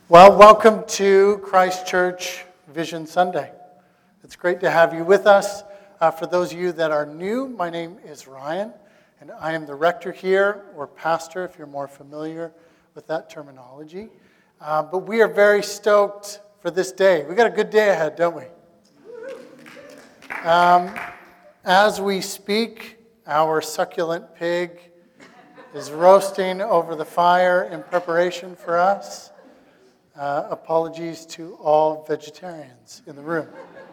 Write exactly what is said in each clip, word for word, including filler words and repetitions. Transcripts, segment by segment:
Well, welcome to Christ Church Vision Sunday. It's great to have you with us. Uh, for those of you that are new, my name is Ryan, and I am the rector here, or pastor, if you're more familiar with that terminology. Uh, but we are very stoked for this day. We got a good day ahead, don't we? Um, as we speak, our succulent pig is roasting over the fire in preparation for us. Uh, apologies to all vegetarians in the room.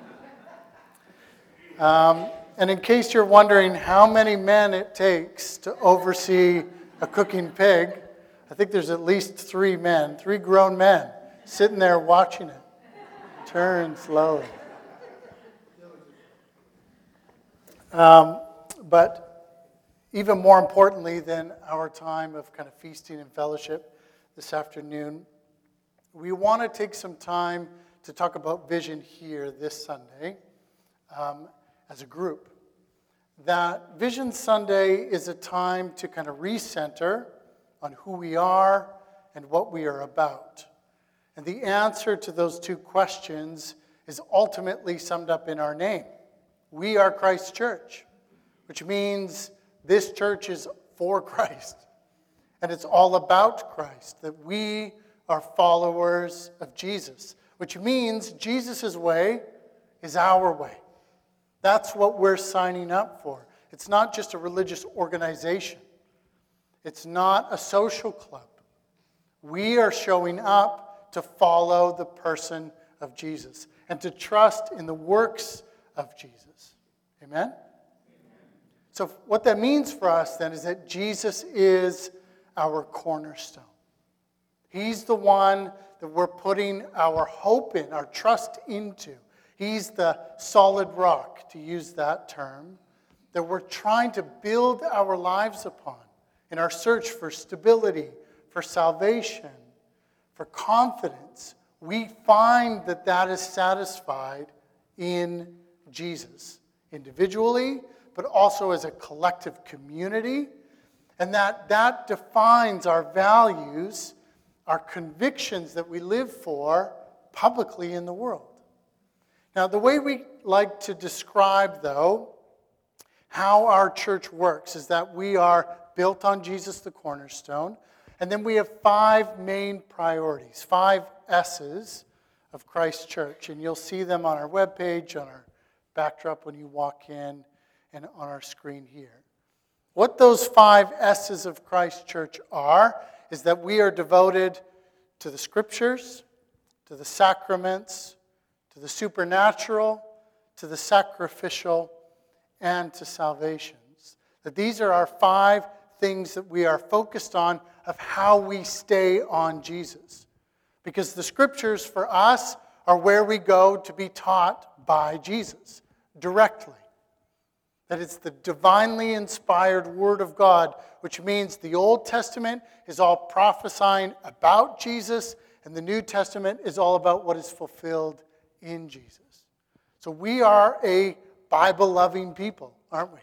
Um, and in case you're wondering how many men it takes to oversee a cooking pig, I think there's at least three men, three grown men, sitting there watching it turn slowly. Um, but even more importantly than our time of kind of feasting and fellowship this afternoon, we want to take some time to talk about vision here this Sunday um, as a group. That Vision Sunday is a time to kind of recenter on who we are and what we are about. And the answer to those two questions is ultimately summed up in our name. We are Christ Church, which means this church is for Christ. And it's all about Christ, that we are followers of Jesus, which means Jesus' way is our way. That's what we're signing up for. It's not just a religious organization. It's not a social club. We are showing up to follow the person of Jesus and to trust in the works of Jesus. Amen? Amen. So what that means for us then is that Jesus is our cornerstone. He's the one that we're putting our hope in, our trust into. He's the solid rock, to use that term, that we're trying to build our lives upon in our search for stability, for salvation, for confidence. We find that that is satisfied in Jesus, individually, but also as a collective community, and that that defines our values, our convictions that we live for publicly in the world. Now, the way we like to describe, though, how our church works is that we are built on Jesus the cornerstone, and then we have five main priorities, five S's of Christ Church, and you'll see them on our webpage, on our backdrop when you walk in, and on our screen here. What those five S's of Christ Church are is that we are devoted to the Scriptures, to the sacraments, to the supernatural, to the sacrificial, and to salvations. That these are our five things that we are focused on of how we stay on Jesus. Because the Scriptures for us are where we go to be taught by Jesus directly. That it's the divinely inspired Word of God, which means the Old Testament is all prophesying about Jesus, and the New Testament is all about what is fulfilled in Jesus. So we are a Bible-loving people, aren't we?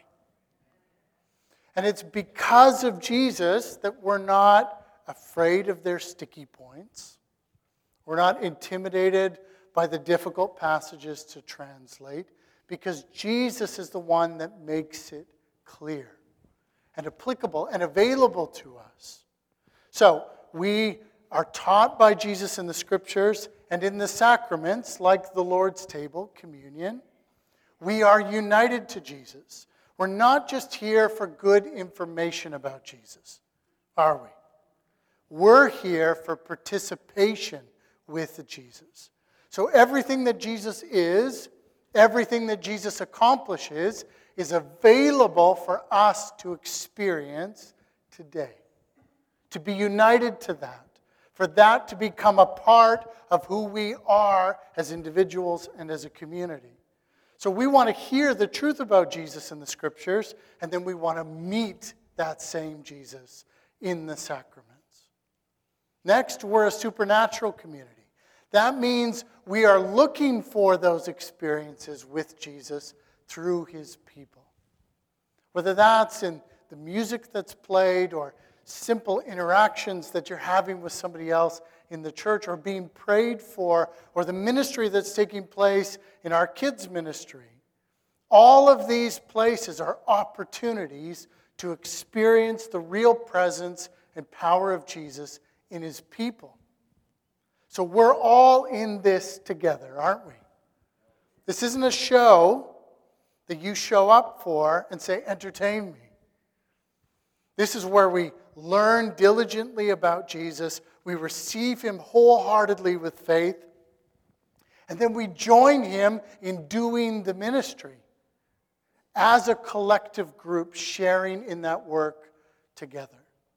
And it's because of Jesus that we're not afraid of their sticky points. We're not intimidated by the difficult passages to translate, because Jesus is the one that makes it clear and applicable and available to us. So we are taught by Jesus in the Scriptures and in the sacraments, like the Lord's table, communion. We are united to Jesus. We're not just here for good information about Jesus, are we? We're here for participation with Jesus. So everything that Jesus is, everything that Jesus accomplishes is available for us to experience today. To be united to that. For that to become a part of who we are as individuals and as a community. So we want to hear the truth about Jesus in the Scriptures, and then we want to meet that same Jesus in the sacraments. Next, we're a supernatural community. That means we are looking for those experiences with Jesus through his people. Whether that's in the music that's played or simple interactions that you're having with somebody else in the church, or being prayed for, or the ministry that's taking place in our kids' ministry. All of these places are opportunities to experience the real presence and power of Jesus in his people. So we're all in this together, aren't we? This isn't a show that you show up for and say, entertain me. This is where we learn diligently about Jesus, we receive him wholeheartedly with faith, and then we join him in doing the ministry as a collective group, sharing in that work together.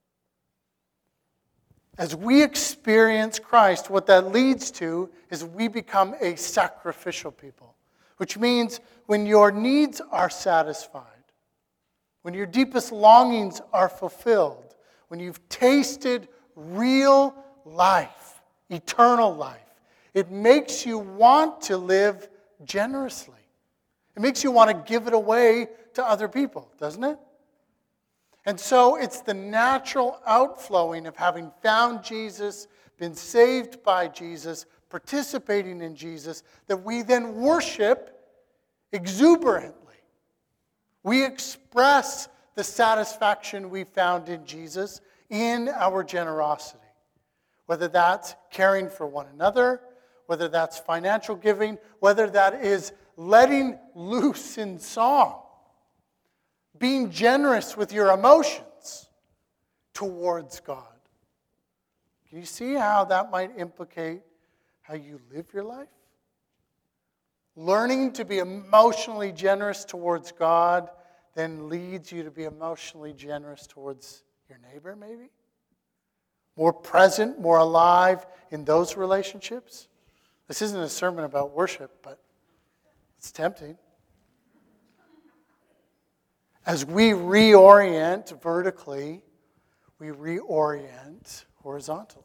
As we experience Christ, what that leads to is we become a sacrificial people, which means when your needs are satisfied, when your deepest longings are fulfilled, when you've tasted real life, eternal life, it makes you want to live generously. It makes you want to give it away to other people, doesn't it? And so it's the natural outflowing of having found Jesus, been saved by Jesus, participating in Jesus, that we then worship exuberantly. We express the satisfaction we found in Jesus in our generosity. Whether that's caring for one another, whether that's financial giving, whether that is letting loose in song, being generous with your emotions towards God. Can you see how that might implicate how you live your life? Learning to be emotionally generous towards God then leads you to be emotionally generous towards your neighbor, maybe? More present, more alive in those relationships? This isn't a sermon about worship, but it's tempting. As we reorient vertically, we reorient horizontally.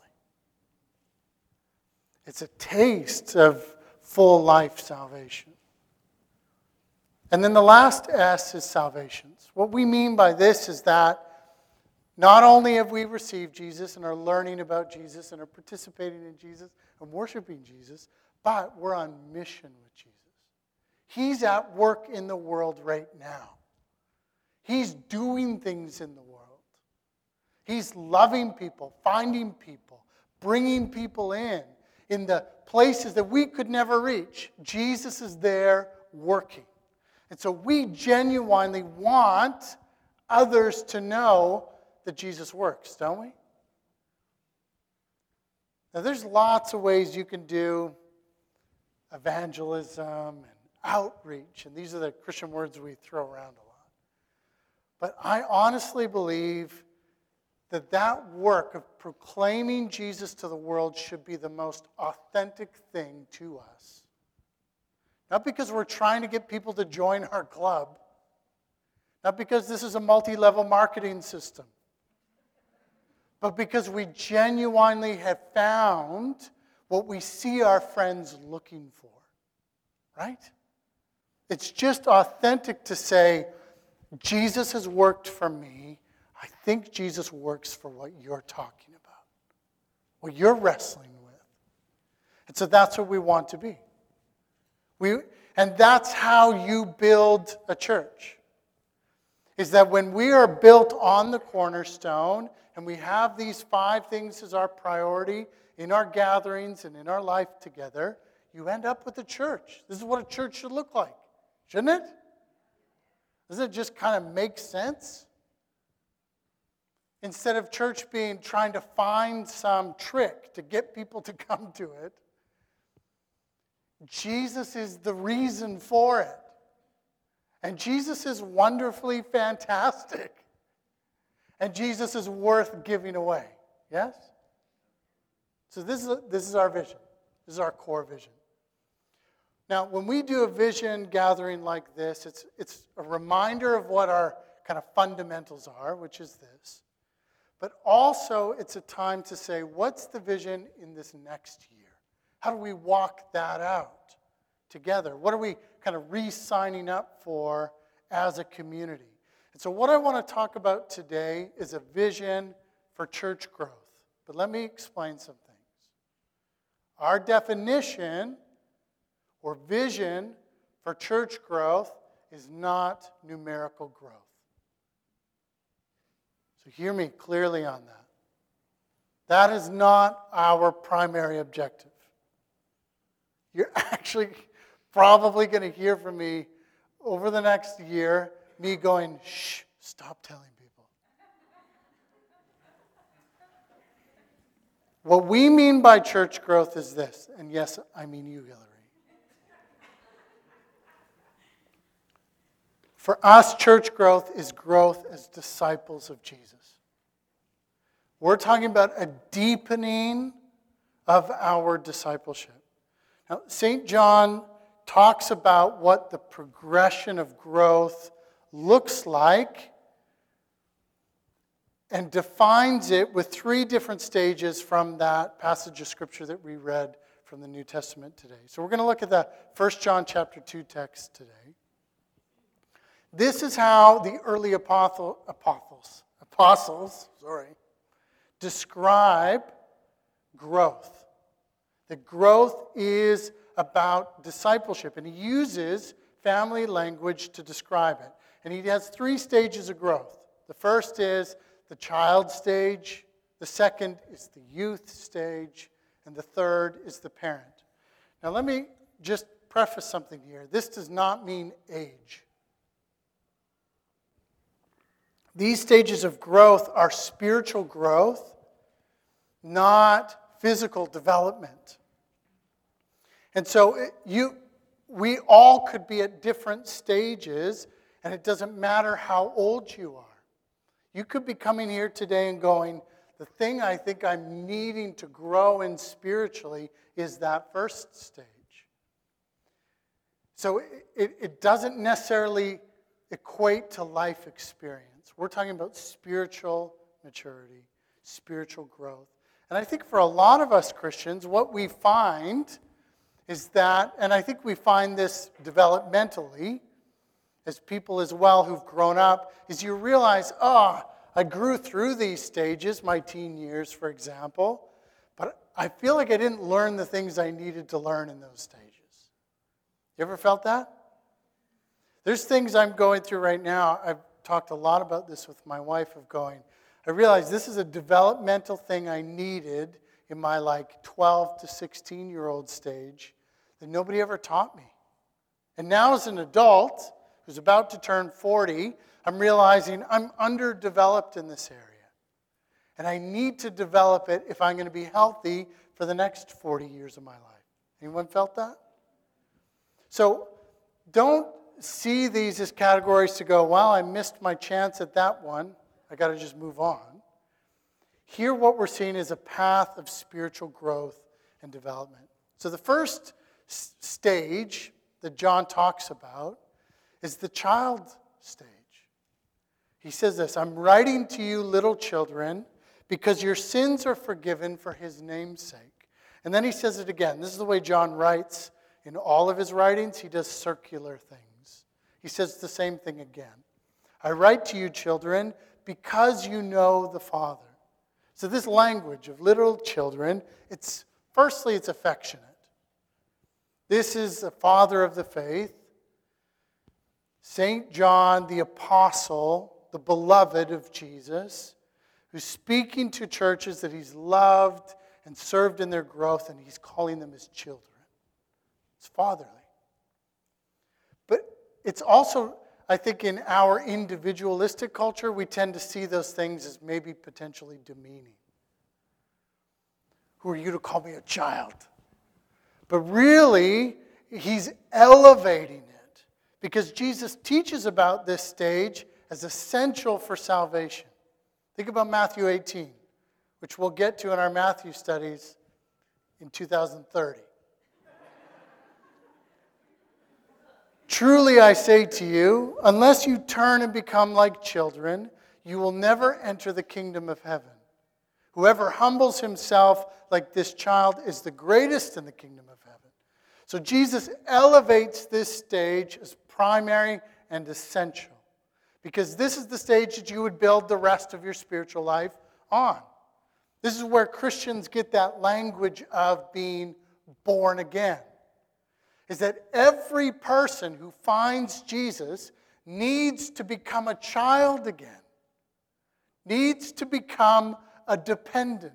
It's a taste of full life salvation. And then the last S is salvations. What we mean by this is that not only have we received Jesus and are learning about Jesus and are participating in Jesus and worshiping Jesus, but we're on mission with Jesus. He's at work in the world right now. He's doing things in the world. He's loving people, finding people, bringing people in, in the places that we could never reach. Jesus is there working. And so we genuinely want others to know that Jesus works, don't we? Now, there's lots of ways you can do evangelism and outreach, and these are the Christian words we throw around a lot. But I honestly believe that that work of proclaiming Jesus to the world should be the most authentic thing to us. Not because we're trying to get people to join our club. Not because this is a multi-level marketing system. But because we genuinely have found what we see our friends looking for. Right? It's just authentic to say, Jesus has worked for me. I think Jesus works for what you're talking about, what you're wrestling with. And so that's what we want to be. We, and that's how you build a church. Is that when we are built on the cornerstone and we have these five things as our priority in our gatherings and in our life together, you end up with a church. This is what a church should look like, shouldn't it? Doesn't it just kind of make sense? Instead of church being trying to find some trick to get people to come to it, Jesus is the reason for it. And Jesus is wonderfully fantastic. And Jesus is worth giving away. Yes? So this is, this is our vision. This is our core vision. Now, when we do a vision gathering like this, it's, it's a reminder of what our kind of fundamentals are, which is this. But also, it's a time to say, what's the vision in this next year? How do we walk that out together? What are we kind of re-signing up for as a community? And so what I want to talk about today is a vision for church growth. But let me explain some things. Our definition or vision for church growth is not numerical growth. So hear me clearly on that. That is not our primary objective. You're actually probably going to hear from me over the next year, me going, shh, stop telling people. What we mean by church growth is this, and yes, I mean you, Hillary. For us, church growth is growth as disciples of Jesus. We're talking about a deepening of our discipleship. Now, Saint John talks about what the progression of growth looks like and defines it with three different stages from that passage of Scripture that we read from the New Testament today. So we're going to look at the First John chapter two text today. This is how the early apostle, apostles, apostles, sorry, describe growth. The growth is about discipleship, and he uses family language to describe it. And he has three stages of growth. The first is the child stage, the second is the youth stage, and the third is the parent. Now let me just preface something here. This does not mean age. These stages of growth are spiritual growth, not physical development. And so it, you, we all could be at different stages, and it doesn't matter how old you are. You could be coming here today and going, the thing I think I'm needing to grow in spiritually is that first stage. So it, it, it doesn't necessarily equate to life experience. We're talking about spiritual maturity, spiritual growth. And I think for a lot of us Christians, what we find is that, and I think we find this developmentally, as people as well who've grown up, is you realize, oh, I grew through these stages, my teen years, for example, but I feel like I didn't learn the things I needed to learn in those stages. You ever felt that? There's things I'm going through right now. I've talked a lot about this with my wife of going, I realize this is a developmental thing I needed in my like twelve to sixteen-year-old stage that nobody ever taught me. And now as an adult who's about to turn forty, I'm realizing I'm underdeveloped in this area. And I need to develop it if I'm going to be healthy for the next forty years of my life. Anyone felt that? So don't see these as categories to go, well, I missed my chance at that one. I got to just move on. Here what we're seeing is a path of spiritual growth and development. So the first s- stage that John talks about is the child stage. He says this, I'm writing to you, little children, because your sins are forgiven for his name's sake. And then he says it again. This is the way John writes in all of his writings. He does circular things. He says the same thing again. I write to you, children, because you know the Father. So this language of little children, it's firstly, it's affectionate. This is the father of the faith, Saint John the Apostle, the beloved of Jesus, who's speaking to churches that he's loved and served in their growth, and he's calling them his children. It's fatherly. But it's also, I think in our individualistic culture, we tend to see those things as maybe potentially demeaning. Who are you to call me a child? But really, he's elevating it because Jesus teaches about this stage as essential for salvation. Think about Matthew eighteen, which we'll get to in our Matthew studies in two thousand thirty. Truly I say to you, unless you turn and become like children, you will never enter the kingdom of heaven. Whoever humbles himself like this child is the greatest in the kingdom of heaven. So Jesus elevates this stage as primary and essential, because this is the stage that you would build the rest of your spiritual life on. This is where Christians get that language of being born again. Is that every person who finds Jesus needs to become a child again, needs to become a dependent.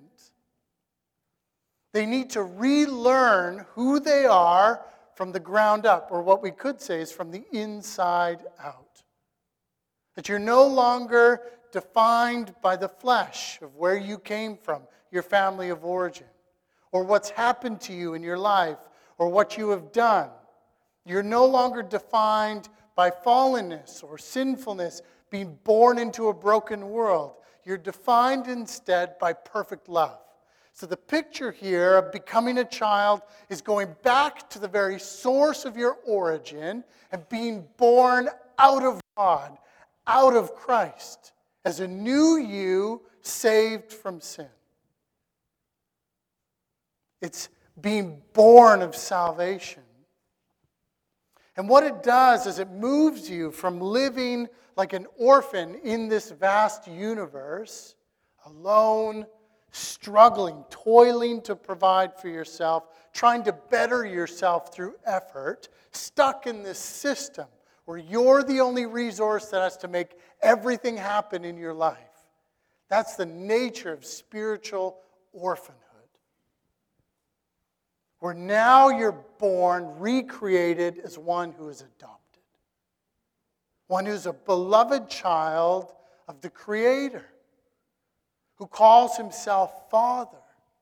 They need to relearn who they are from the ground up, or what we could say is from the inside out. That you're no longer defined by the flesh of where you came from, your family of origin, or what's happened to you in your life, or what you have done. You're no longer defined by fallenness or sinfulness, being born into a broken world. You're defined instead by perfect love. So the picture here of becoming a child is going back to the very source of your origin and being born out of God, out of Christ, as a new you saved from sin. It's being born of salvation. And what it does is it moves you from living like an orphan in this vast universe, alone, struggling, toiling to provide for yourself, trying to better yourself through effort, stuck in this system where you're the only resource that has to make everything happen in your life. That's the nature of spiritual orphanhood. Where now you're born, recreated as one who is adopted. One who's a beloved child of the Creator, who calls himself Father,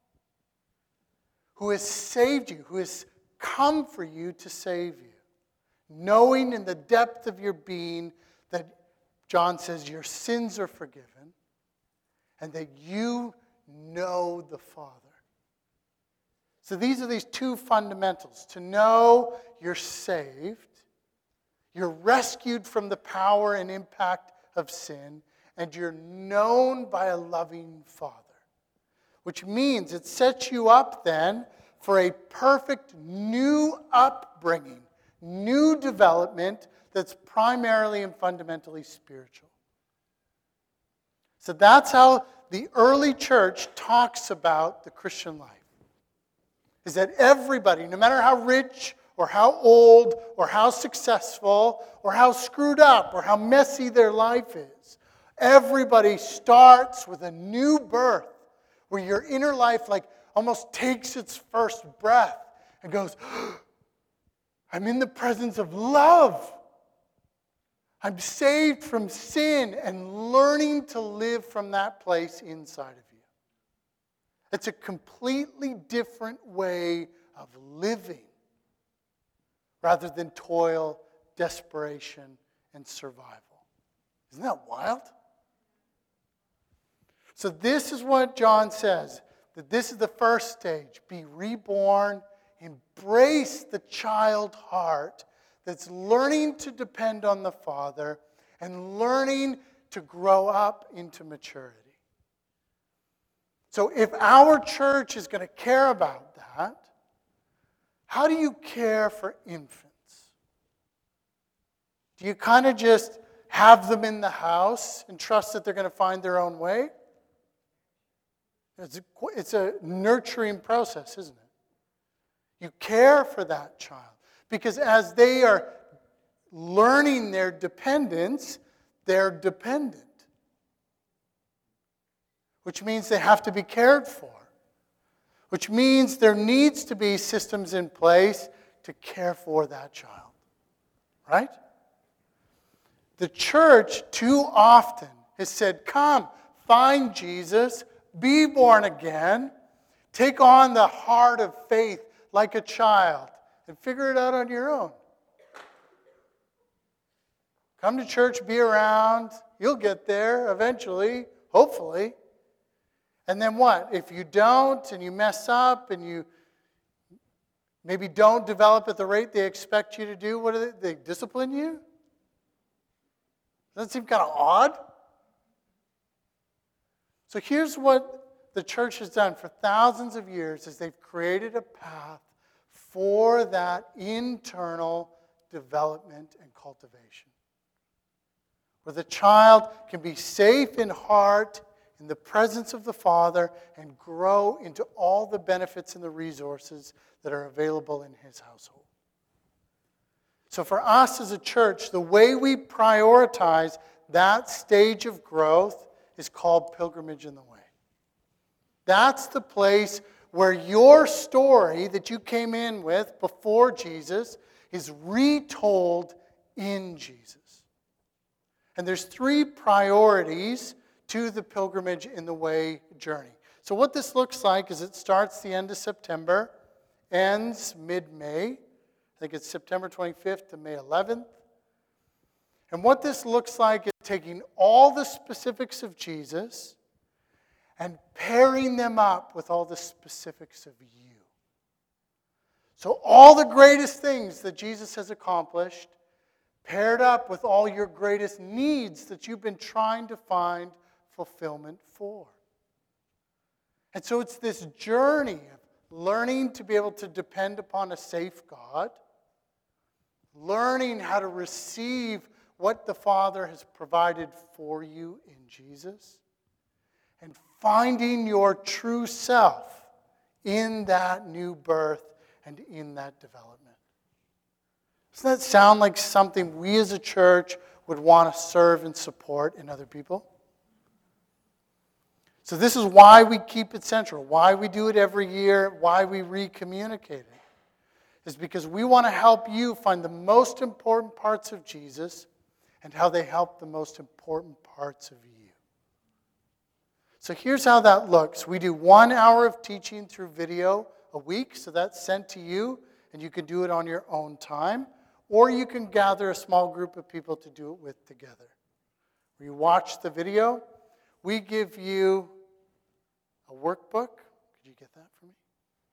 who has saved you, who has come for you to save you, knowing in the depth of your being that, John says, your sins are forgiven, and that you know the Father. So these are these two fundamentals. To know you're saved, you're rescued from the power and impact of sin, and you're known by a loving Father. Which means it sets you up then for a perfect new upbringing, new development that's primarily and fundamentally spiritual. So that's how the early church talks about the Christian life. Is that everybody, no matter how rich or how old or how successful or how screwed up or how messy their life is, everybody starts with a new birth where your inner life like almost takes its first breath and goes, I'm in the presence of love. I'm saved from sin and learning to live from that place inside of you. It's a completely different way of living rather than toil, desperation, and survival. Isn't that wild? So this is what John says, that this is the first stage. Be reborn, embrace the child heart that's learning to depend on the Father and learning to grow up into maturity. So if our church is going to care about that, how do you care for infants? Do you kind of just have them in the house and trust that they're going to find their own way? It's a, it's a nurturing process, isn't it? You care for that child because as they are learning their dependence, they're dependent. Which means they have to be cared for. Which means there needs to be systems in place to care for that child. Right? The church too often has said, come, find Jesus, be born again, take on the heart of faith like a child, and figure it out on your own. Come to church, be around, you'll get there eventually, hopefully. And then what? If you don't and you mess up and you maybe don't develop at the rate they expect you to do, what do they, they discipline you? Doesn't that seem kind of odd? So here's what the church has done for thousands of years is they've created a path for that internal development and cultivation. Where the child can be safe in heart in the presence of the Father and grow into all the benefits and the resources that are available in his household. So for us as a church, the way we prioritize that stage of growth is called Pilgrimage in the Way. That's the place where your story that you came in with before Jesus is retold in Jesus. And there's three priorities to the Pilgrimage in the Way journey. So what this looks like is it starts the end of September, ends mid-May. I think it's September twenty-fifth to May eleventh. And what this looks like is taking all the specifics of Jesus and pairing them up with all the specifics of you. So all the greatest things that Jesus has accomplished, paired up with all your greatest needs that you've been trying to find fulfillment for. And so it's this journey of learning to be able to depend upon a safe God, learning how to receive what the Father has provided for you in Jesus, and finding your true self in that new birth and in that development. Doesn't that sound like something we as a church would want to serve and support in other people? So this is why we keep it central, why we do it every year, why we re-communicate it. Is because we want to help you find the most important parts of Jesus and how they help the most important parts of you. So here's how that looks. We do one hour of teaching through video a week, so that's sent to you, and you can do it on your own time, or you can gather a small group of people to do it with together. When you watch the video, we give you a workbook. Could you get that for me?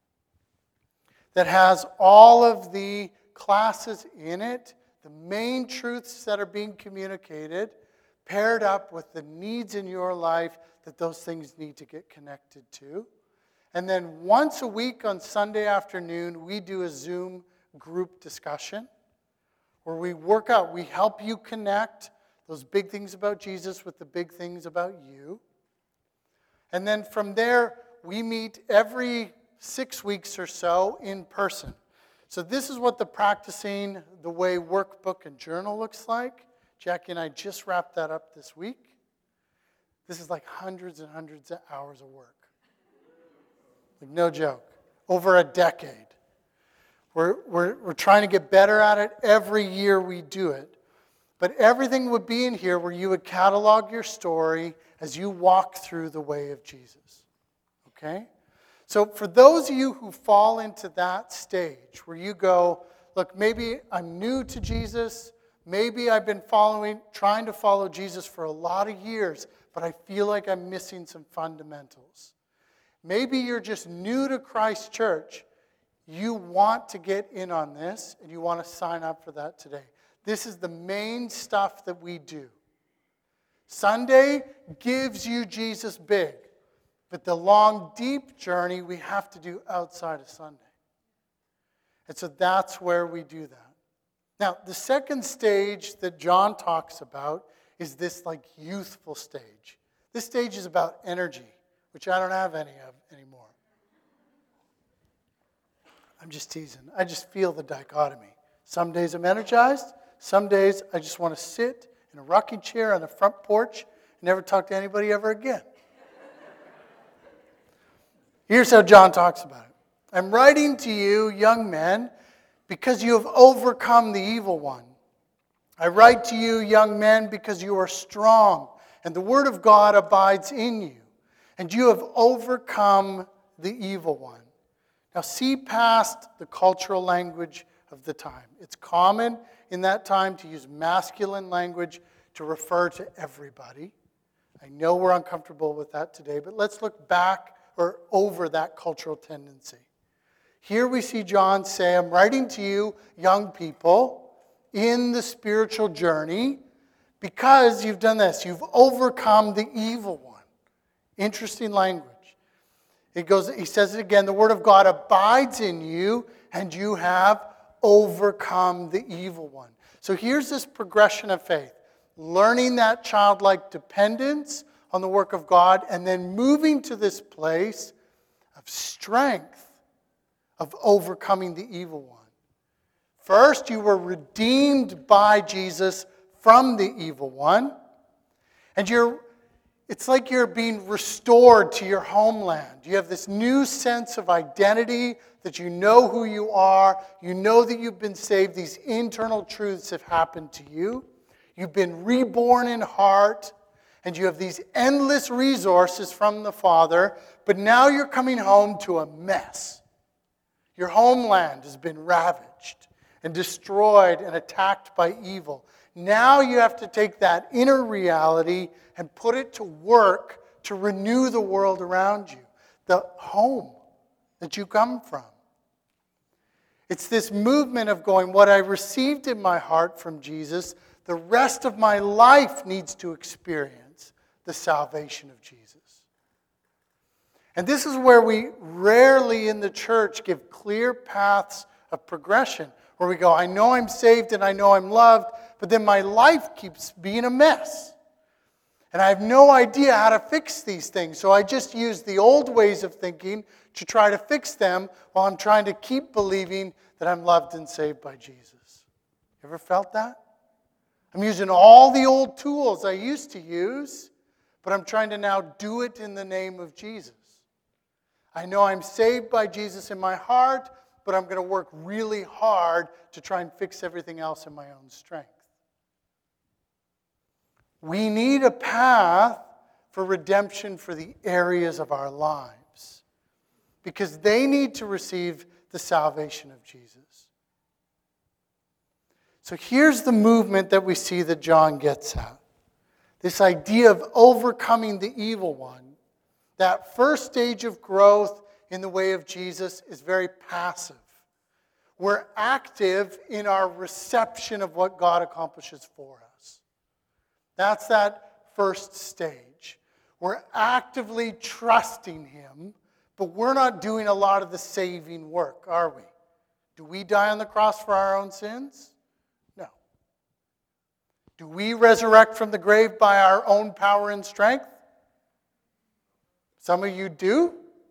That has all of the classes in it, the main truths that are being communicated, paired up with the needs in your life that those things need to get connected to. And then once a week on Sunday afternoon, we do a Zoom group discussion where we work out, we help you connect those big things about Jesus with the big things about you. And then from there, we meet every six weeks or so in person. So this is what the Practicing the Way workbook and journal looks like. Jackie and I just wrapped that up this week. This is like hundreds and hundreds of hours of work. Like no joke. Over a decade. We're, we're, we're trying to get better at it every year we do it. But everything would be in here where you would catalog your story as you walk through the way of Jesus. Okay? So for those of you who fall into that stage where you go, look, maybe I'm new to Jesus, maybe I've been following, trying to follow Jesus for a lot of years, but I feel like I'm missing some fundamentals. Maybe you're just new to Christ Church. You want to get in on this, and you want to sign up for that today. This is the main stuff that we do. Sunday gives you Jesus big. But the long, deep journey we have to do outside of Sunday. And so that's where we do that. Now, the second stage that John talks about is this like youthful stage. This stage is about energy, which I don't have any of anymore. I'm just teasing. I just feel the dichotomy. Some days I'm energized. Some days I just want to sit in a rocking chair on the front porch and never talk to anybody ever again. Here's how John talks about it. I'm writing to you, young men, because you have overcome the evil one. I write to you, young men, because you are strong, and the word of God abides in you, and you have overcome the evil one. Now see past the cultural language of the time. It's common in that time to use masculine language to refer to everybody. I know we're uncomfortable with that today, but let's look back or over that cultural tendency. Here we see John say, I'm writing to you, young people, in the spiritual journey, because you've done this. You've overcome the evil one. Interesting language. It goes, he says it again, the word of God abides in you, and you have overcome the evil one. So here's this progression of faith. Learning that childlike dependence on the work of God and then moving to this place of strength, of overcoming the evil one. First, you were redeemed by Jesus from the evil one. And you're, it's like you're being restored to your homeland. You have this new sense of identity, that you know who you are. You know that you've been saved. These internal truths have happened to you. You've been reborn in heart. And you have these endless resources from the Father. But now you're coming home to a mess. Your homeland has been ravaged and destroyed and attacked by evil. Now you have to take that inner reality and put it to work to renew the world around you, the home that you come from. It's this movement of going, what I received in my heart from Jesus, the rest of my life needs to experience the salvation of Jesus. And this is where we rarely in the church give clear paths of progression, where we go, I know I'm saved and I know I'm loved, but then my life keeps being a mess. And I have no idea how to fix these things. So I just use the old ways of thinking to try to fix them while I'm trying to keep believing that I'm loved and saved by Jesus. Ever felt that? I'm using all the old tools I used to use, but I'm trying to now do it in the name of Jesus. I know I'm saved by Jesus in my heart, but I'm going to work really hard to try and fix everything else in my own strength. We need a path for redemption for the areas of our lives, because they need to receive the salvation of Jesus. So here's the movement that we see that John gets at. This idea of overcoming the evil one. That first stage of growth in the way of Jesus is very passive. We're active in our reception of what God accomplishes for us. That's that first stage. We're actively trusting Him, but we're not doing a lot of the saving work, are we? Do we die on the cross for our own sins? No. Do we resurrect from the grave by our own power and strength? Some of you do.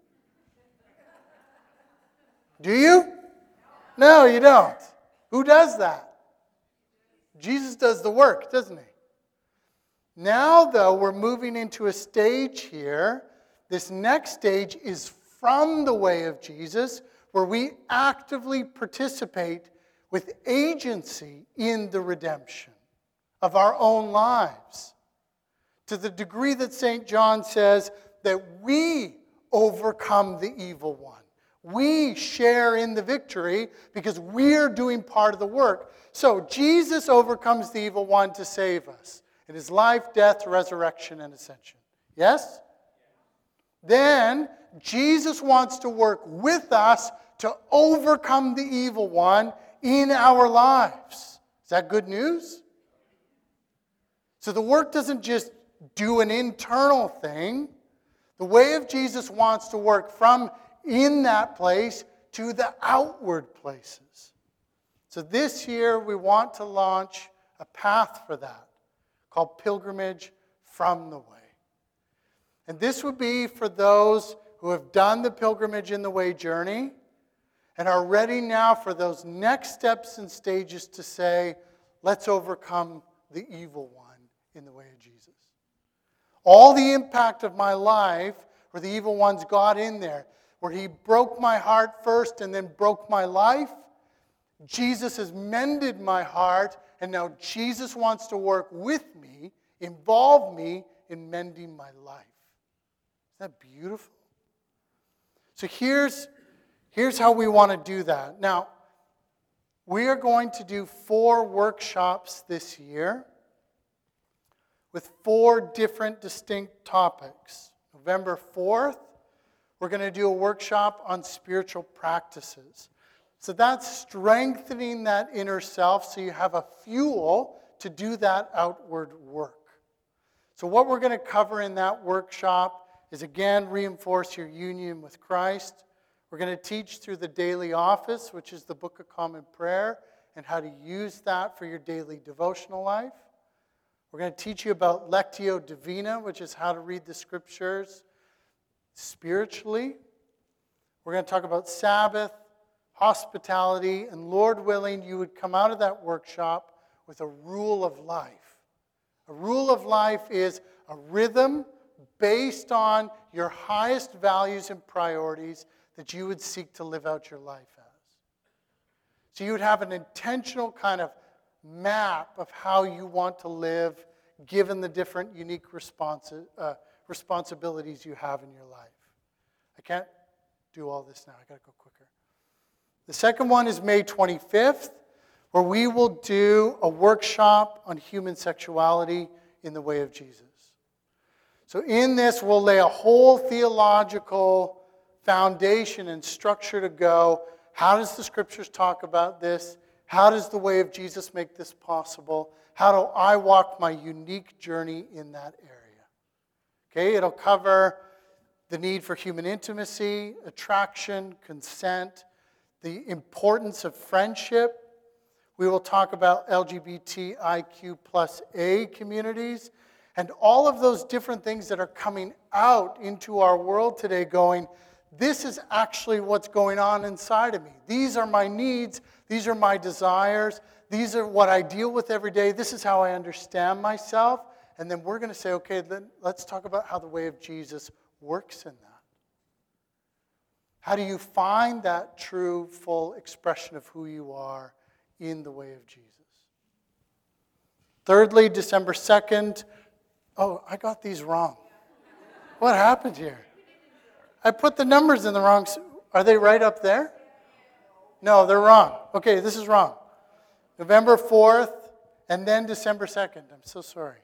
Do you? No, you don't. Who does that? Jesus does the work, doesn't He? Now, though, we're moving into a stage here. This next stage is from the way of Jesus, where we actively participate with agency in the redemption of our own lives. To the degree that Saint John says that we overcome the evil one. We share in the victory because we're doing part of the work. So Jesus overcomes the evil one to save us in His life, death, resurrection, and ascension. Yes? Then Jesus wants to work with us to overcome the evil one in our lives. Is that good news? So the work doesn't just do an internal thing. The way of Jesus wants to work from in that place to the outward places. So this year we want to launch a path for that called Pilgrimage from the Way. And this would be for those who have done the Pilgrimage in the Way journey and are ready now for those next steps and stages to say, let's overcome the evil one in the way of Jesus. All the impact of my life, where the evil one's got in there, where he broke my heart first and then broke my life, Jesus has mended my heart, and now Jesus wants to work with me, involve me in mending my life. Isn't that beautiful? So here's, here's how we want to do that. Now, we are going to do four workshops this year with four different distinct topics. November fourth, we're going to do a workshop on spiritual practices. So that's strengthening that inner self so you have a fuel to do that outward work. So what we're going to cover in that workshop is, again, reinforce your union with Christ. We're going to teach through the daily office, which is the Book of Common Prayer, and how to use that for your daily devotional life. We're going to teach you about Lectio Divina, which is how to read the Scriptures spiritually. We're going to talk about Sabbath, hospitality, and Lord willing, you would come out of that workshop with a rule of life. A rule of life is a rhythm based on your highest values and priorities that you would seek to live out your life as. So you would have an intentional kind of map of how you want to live given the different unique responsi- uh, responsibilities you have in your life. I can't do all this now. I got to go quicker. The second one is May twenty-fifth, where we will do a workshop on human sexuality in the way of Jesus. So in this, we'll lay a whole theological foundation and structure to go. How does the Scriptures talk about this? How does the way of Jesus make this possible? How do I walk my unique journey in that area? Okay, it'll cover the need for human intimacy, attraction, consent, the importance of friendship. We will talk about L G B T I Q plus A communities and all of those different things that are coming out into our world today going, this is actually what's going on inside of me. These are my needs. These are my desires. These are what I deal with every day. This is how I understand myself. And then we're going to say, okay, then let's talk about how the way of Jesus works in that. How do you find that true, full expression of who you are in the way of Jesus? Thirdly, December second. Oh, I got these wrong. What happened here? I put the numbers in the wrong. Are they right up there? No, they're wrong. Okay, this is wrong. November fourth and then December second. I'm so sorry.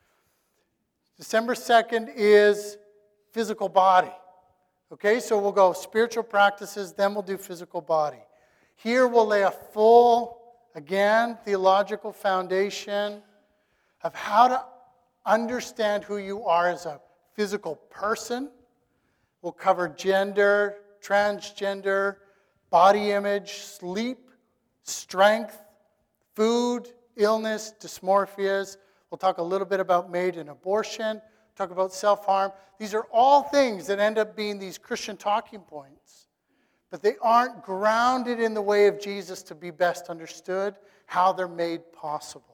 December second is physical body. Okay, so we'll go spiritual practices, then we'll do physical body. Here we'll lay a full, again, theological foundation of how to understand who you are as a physical person. We'll cover gender, transgender, body image, sleep, strength, food, illness, dysmorphias. We'll talk a little bit about MAID and abortion. Talk about self-harm. These are all things that end up being these Christian talking points, but they aren't grounded in the way of Jesus to be best understood, how they're made possible.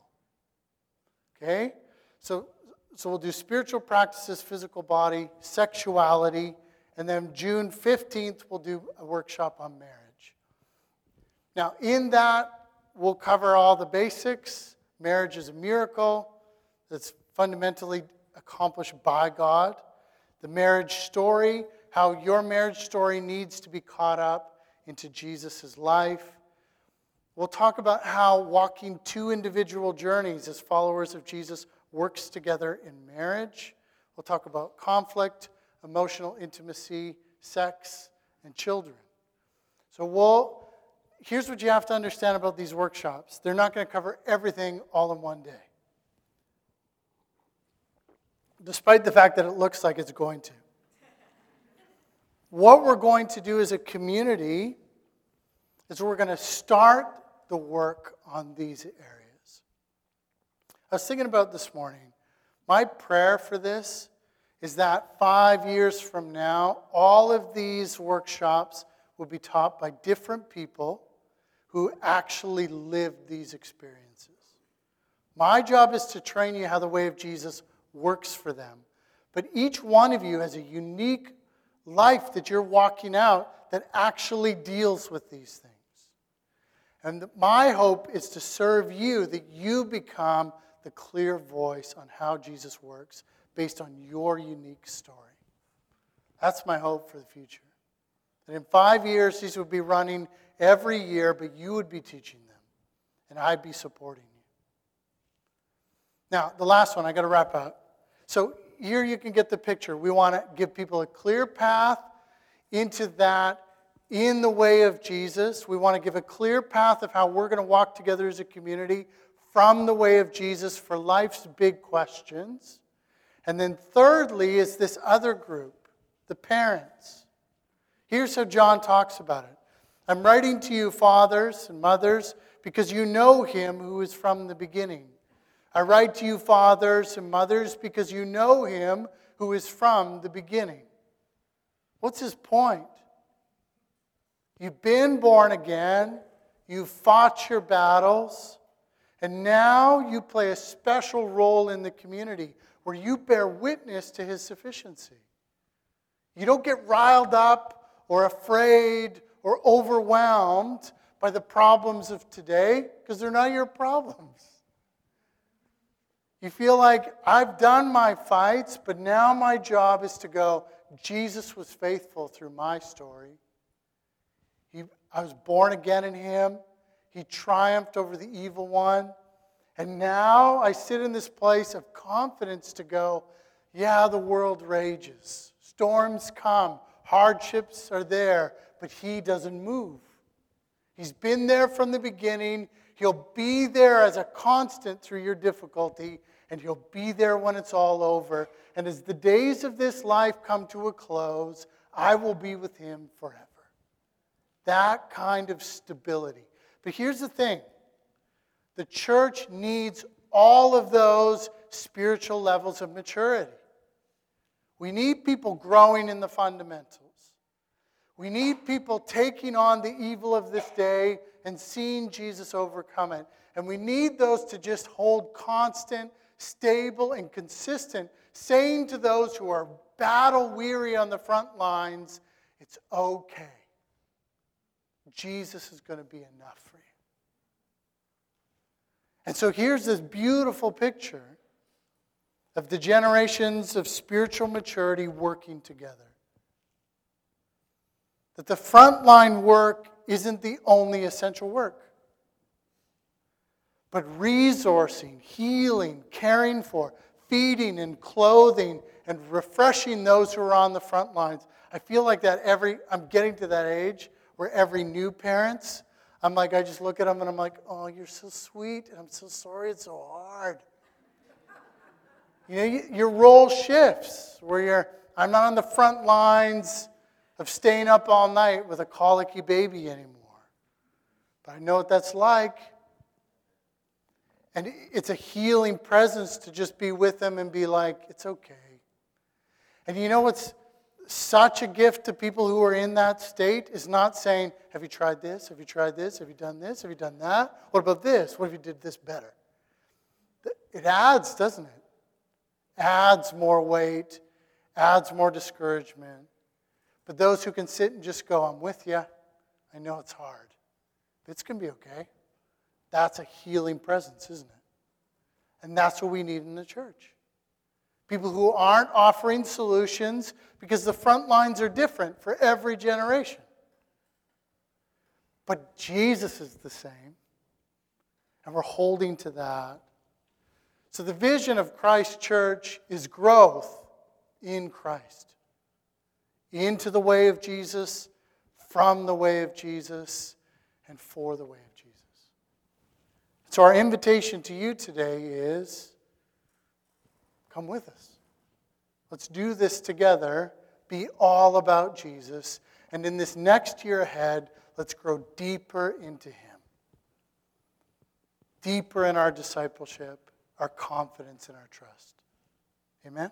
Okay? So, so we'll do spiritual practices, physical body, sexuality, and then June fifteenth, we'll do a workshop on marriage. Now, in that, we'll cover all the basics. Marriage is a miracle that's fundamentally accomplished by God. The marriage story, how your marriage story needs to be caught up into Jesus' life. We'll talk about how walking two individual journeys as followers of Jesus works together in marriage. We'll talk about conflict, emotional intimacy, sex, and children. So we'll, here's what you have to understand about these workshops. They're not going to cover everything all in one day, despite the fact that it looks like it's going to. What we're going to do as a community is we're going to start the work on these areas. I was thinking about this morning, my prayer for this is that five years from now, all of these workshops will be taught by different people who actually live these experiences. My job is to train you how the way of Jesus works for them. But each one of you has a unique life that you're walking out that actually deals with these things. And my hope is to serve you, that you become the clear voice on how Jesus works based on your unique story. That's my hope for the future. That in five years, these would be running every year, but you would be teaching them, and I'd be supporting you. Now, the last one, I got to wrap up. So here you can get the picture. We want to give people a clear path into that in the way of Jesus. We want to give a clear path of how we're going to walk together as a community from the way of Jesus for life's big questions. And then thirdly is this other group, the parents. Here's how John talks about it. I'm writing to you, fathers and mothers, because you know him who is from the beginning. I write to you, fathers and mothers, because you know him who is from the beginning. What's his point? You've been born again. You've fought your battles. And now you play a special role in the community where you bear witness to his sufficiency. You don't get riled up or afraid or overwhelmed by the problems of today because they're not your problems. You feel like, I've done my fights, but now my job is to go, Jesus was faithful through my story. He, I was born again in him. He triumphed over the evil one. And now I sit in this place of confidence to go, yeah, the world rages. Storms come. Hardships are there. But he doesn't move. He's been there from the beginning. He'll be there as a constant through your difficulty. And he'll be there when it's all over. And as the days of this life come to a close, I will be with him forever. That kind of stability. But here's the thing. The church needs all of those spiritual levels of maturity. We need people growing in the fundamentals. We need people taking on the evil of this day and seeing Jesus overcome it. And we need those to just hold constant, stable, and consistent, saying to those who are battle-weary on the front lines, it's okay. Jesus is going to be enough for you. And so here's this beautiful picture of the generations of spiritual maturity working together. That the frontline work isn't the only essential work. But resourcing, healing, caring for, feeding and clothing and refreshing those who are on the front lines. I feel like that every, I'm getting to that age where every new parents, I'm like, I just look at them and I'm like, oh, you're so sweet, and I'm so sorry it's so hard. You know, your role shifts, where you're, I'm not on the front lines of staying up all night with a colicky baby anymore. But I know what that's like. And it's a healing presence to just be with them and be like, it's okay. And you know what's such a gift to people who are in that state is not saying, have you tried this? Have you tried this? Have you done this? Have you done that? What about this? What if you did this better? It adds, doesn't it? Adds more weight, adds more discouragement. But those who can sit and just go, I'm with you. I know it's hard. But it's going to be okay. That's a healing presence, isn't it? And that's what we need in the church. People who aren't offering solutions because the front lines are different for every generation. But Jesus is the same. And we're holding to that. So the vision of Christ Church is growth in Christ. Into the way of Jesus, from the way of Jesus, and for the way of Jesus. So our invitation to you today is, come with us. Let's do this together. Be all about Jesus. And in this next year ahead, let's grow deeper into him. Deeper in our discipleship, our confidence, and our trust. Amen?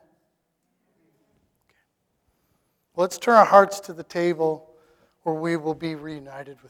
Okay. Let's turn our hearts to the table where we will be reunited with